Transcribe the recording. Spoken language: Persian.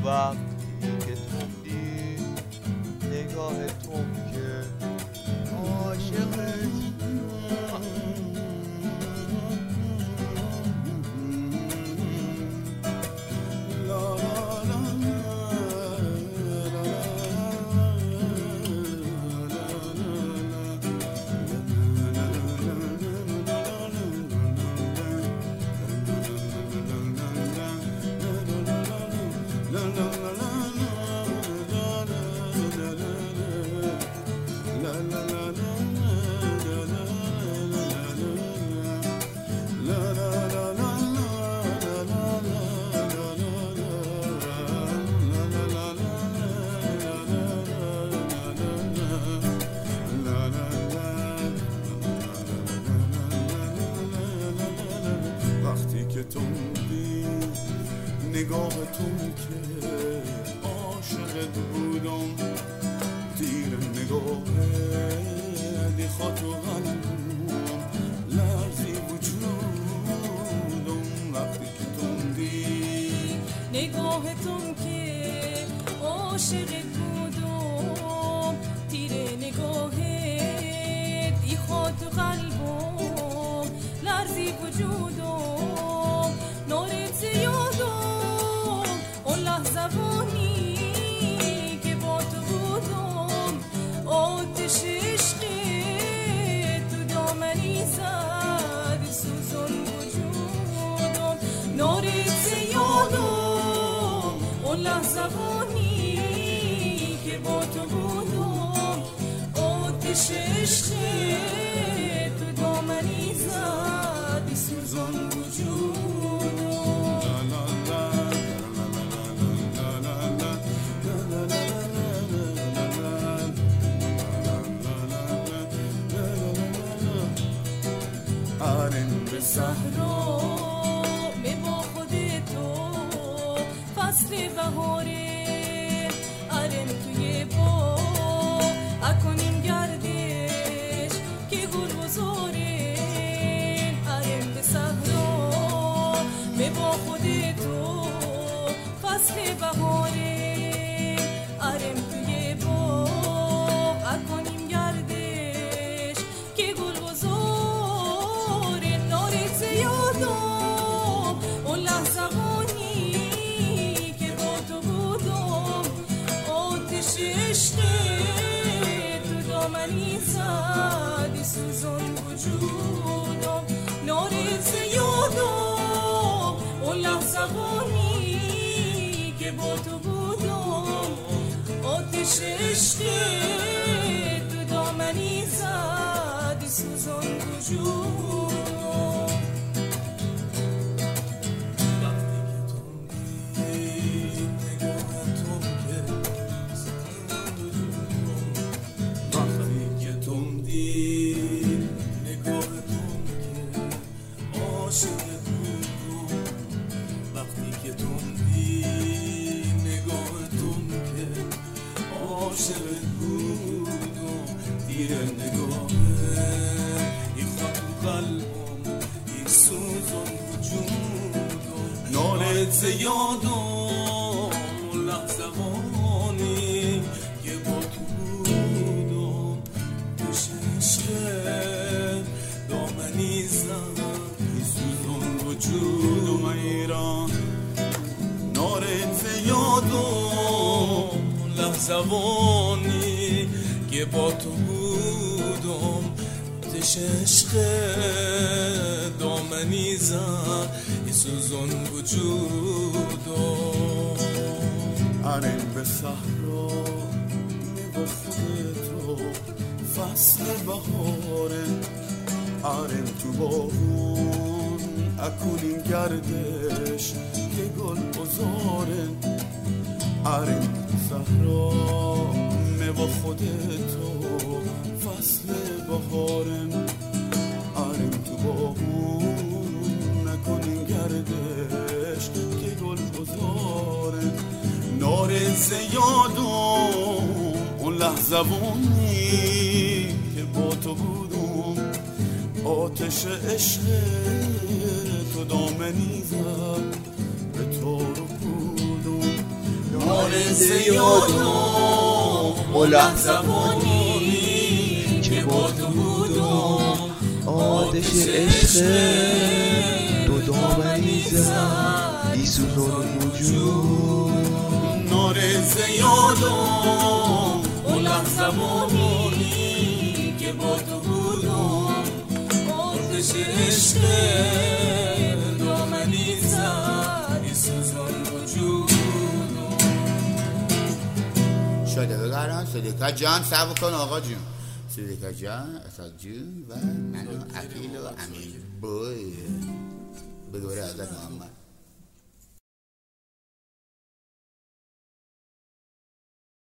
وقتی که تو دید نگاه تو که عاشقت نگاه تو که عاشقت بودم تیر نگاه دیخوا تو قلبم لرزی وجودم وقتی که تو دی نگاه تو که عاشقت بودم تیر نگاه دیخوا تو قلبم لرزی وجودم نارت زیادم اون لحظوانی که با تو بودم آتش عشق تو دامنی زد سوزون وجودم نارت زیادم اون لحظوانی که با تو بودم آتش عشق تو دامنی زد سوزون وجودم صحرا می با خود تو فصل بهاره ارم توی با اکنیم گردش که گل بزاره ارم به صحرا می با خود تو فصل بهاره ارم توی با اکنیم گردش که گل بزاره یادم اون لحظوانی که با تو بودم آتش عشق تو دامنی زد سوزون وجودم نارت یادم اون لحظوانی که با تو بودم آتش عشق تو دامنی زد سوزون وجودم یادم لحظوانی که با تو بودم عشق دامنی زد سوزون وجودم ایران نارت یادم لحظوانی که با تو بودم عشق دامنی زد سوزون وجودم ارم به صحرا می با خود تو فصل بهاره ارم تو باغون اکنیم گردش که گل بزاره ارم به صحرا می با خود تو فصل بهاره ارم تو باغون اکنیم گردش که گل بزاره نارت یادم اون لحظوانی که با تو بودم آتش عشق تو دامنی زد به تو رو بودم آرز یادم و لحظوانی که با تو بودم آتش عشق دو دامنی زد ای سوزان وجود آرز یادم و لحظوانی که با تو بودم آتش عشق دامنی زد ای سوزان وجود شده بگرم صدیقه جان سبو کن آقا جون صدیقه جان اساد جون و منو عقیل و امیر بوی بگوره حضرت محمد